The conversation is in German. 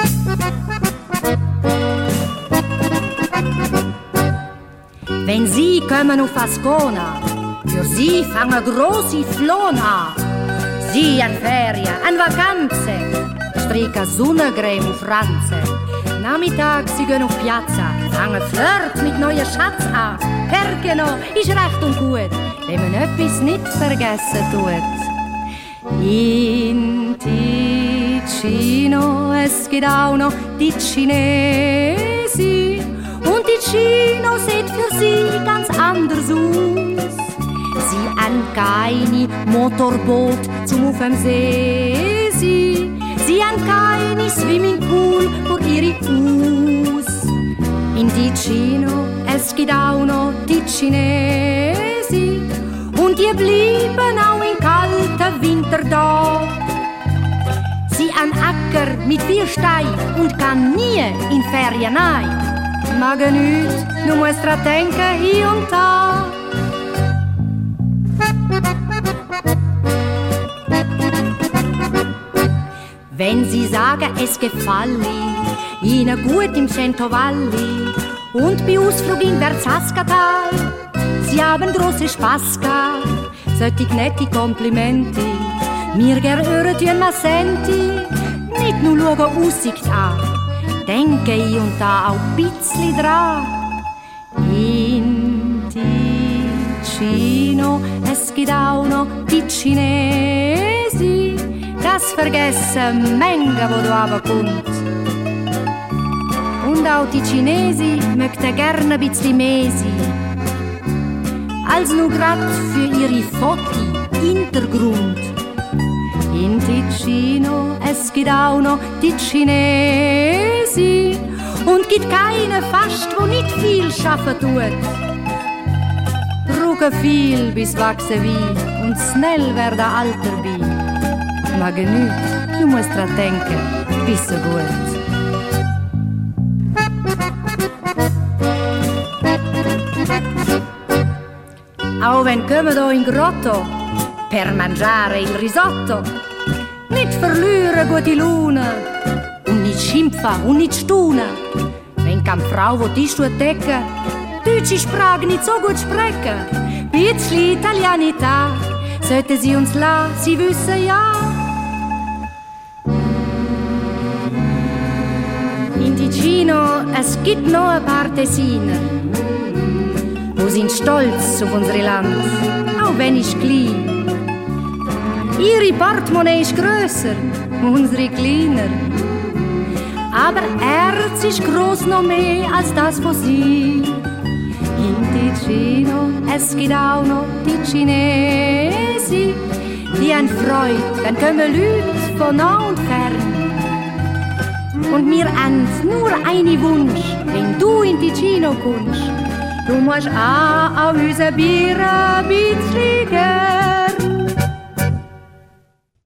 Wenn Sie kommen auf Ascona, für Sie fangen große Flohen an. Sie an Ferien, an Vacanze, stricken Sonnencreme auf Ranzen. Nachmittag sie gehen auf Piazza, fangen Flirt mit neuen Schatz an. Pergeno ist recht und gut, wenn man etwas nicht vergessen tut. In Ticino, es gibt auch noch die Chinesi. Und Ticino sieht für sie ganz anders aus. Sie haben keine Motorboot zum auf dem See. Sie haben keine Swimmingpool für ihre Haus. In Ticino, es gibt auch noch die Chinesi. Und die bleiben auch im kalten Winter da. Sie haben Acker mit 4 Steinen und kann nie in Ferien rein. Mag nicht, du musst dran denken, hier und da. Wenn Sie sagen, es gefällt Ihnen gut im Centovalli und bei Ausflug in Berzascatal, Sie haben grossen Spass gehabt, solche nette Komplimente, mir gern hören tun ma senti, nicht nur schauen Aussicht an, denke ich und da auch ein bisschen dran. In Ticino, es gibt auch noch die Chinesi, das vergessen Menge, wo du runterkommt. Und auch die Chinesi möchten gerne ein bisschen mehr sein, als nur grad für ihre Fotos Hintergrund. In Ticino, es gibt auch noch die Chinesi und gibt keine fast, wo nicht viel schaffen tut. Brauchen viel bis wachsen wie und schnell werden alt dabei. Mag nicht, du musst dran denken, bist so gut. Auch wenn kommen hier in Grotto per mangiare il risotto, nicht verlieren gute Laune und nicht schimpfen und nicht staunen. Wenn keine Frau die Tisch decken, deutsche Sprache nicht so gut sprechen, bisschen Italianità sollten sie uns lassen, sie wissen ja. In Ticino, es gibt noch ein paar Tessiner, wo sind stolz auf unser Land, auch wenn ich klein. Ihre Portemonnaie ist grösser, unsere kleiner. Aber Herz ist gross noch mehr als das von sie. In Ticino, es gibt auch noch die Chinesi. Die haben Freude, dann kommen Leute von nah und fern. Und wir haben nur einen Wunsch, wenn du in Ticino kommst. Du musst auch unser Bier ein bisschen